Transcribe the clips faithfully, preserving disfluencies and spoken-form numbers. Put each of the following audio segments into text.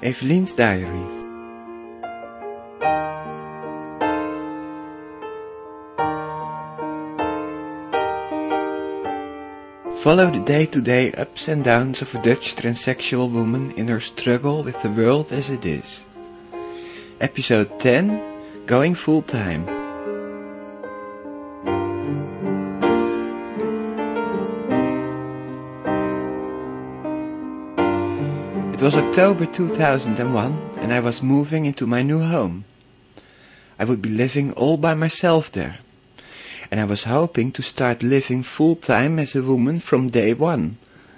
Evelien's Diary. Follow the day-to-day ups and downs of a Dutch transsexual woman in her struggle with the world as it is. Episode ten, Going Full-Time. It was October two thousand one and I was moving into my new home. I would be living all by myself there. And I was hoping to start living full-time as a woman from day one.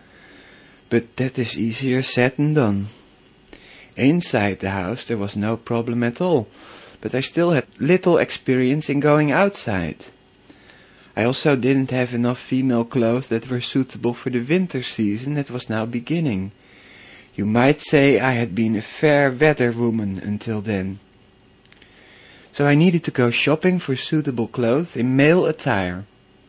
But that is easier said than done. Inside the house there was no problem at all, but I still had little experience in going outside. I also didn't have enough female clothes that were suitable for the winter season that was now beginning. You might say I had been a fair weather woman until then. So I needed to go shopping for suitable clothes in male attire.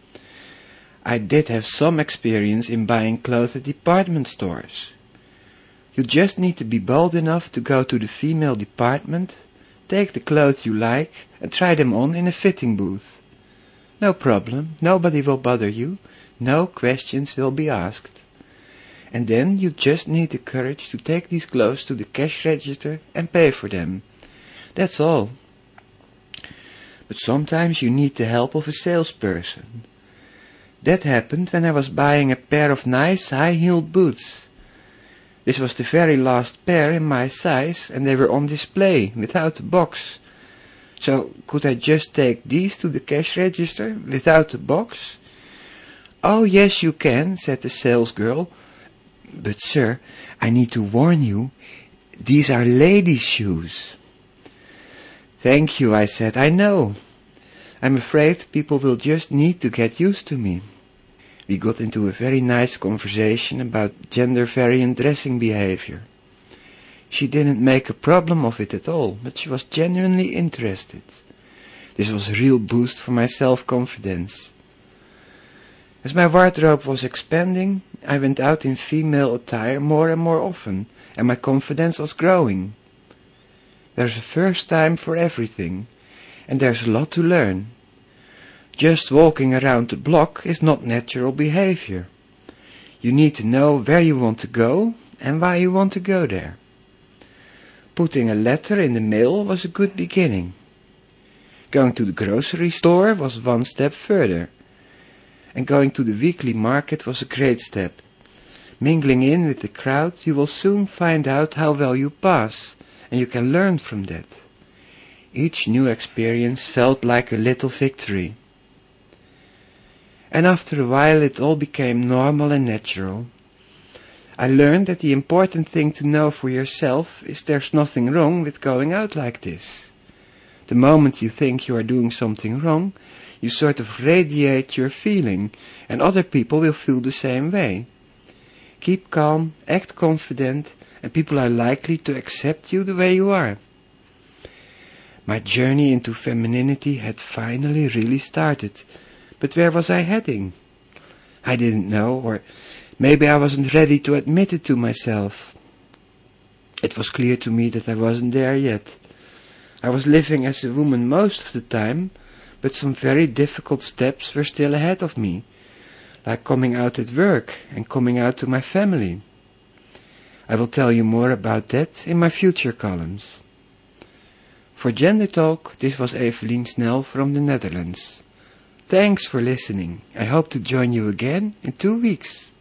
I did have some experience in buying clothes at department stores. You just need to be bold enough to go to the female department, take the clothes you like and try them on in a fitting booth. No problem, nobody will bother you, no questions will be asked. And then you just need the courage to take these clothes to the cash register and pay for them. That's all. But sometimes you need the help of a salesperson. That happened when I was buying a pair of nice high-heeled boots. This was the very last pair in my size and they were on display without a box. So could I just take these to the cash register without a box? Oh yes you can, said the salesgirl. But sir, I need to warn you, these are ladies' shoes. Thank you, I said, I know. I'm afraid people will just need to get used to me. We got into a very nice conversation about gender-variant dressing behavior. She didn't make a problem of it at all, but she was genuinely interested. This was a real boost for my self-confidence. As my wardrobe was expanding, I went out in female attire more and more often, and my confidence was growing. There's a first time for everything, and there's a lot to learn. Just walking around the block is not natural behavior. You need to know where you want to go and why you want to go there. Putting a letter in the mail was a good beginning. Going to the grocery store was one step further. And going to the weekly market was a great step. Mingling in with the crowd, you will soon find out how well you pass. And you can learn from that. Each new experience felt like a little victory. And after a while it all became normal and natural. I learned that the important thing to know for yourself is there's nothing wrong with going out like this. The moment you think you are doing something wrong, you sort of radiate your feeling, and other people will feel the same way. Keep calm, act confident, and people are likely to accept you the way you are. My journey into femininity had finally really started, but where was I heading? I didn't know, or maybe I wasn't ready to admit it to myself. It was clear to me that I wasn't there yet. I was living as a woman most of the time, but some very difficult steps were still ahead of me, like coming out at work and coming out to my family. I will tell you more about that in my future columns. For Gender Talk, this was Evelien Snel from the Netherlands. Thanks for listening. I hope to join you again in two weeks.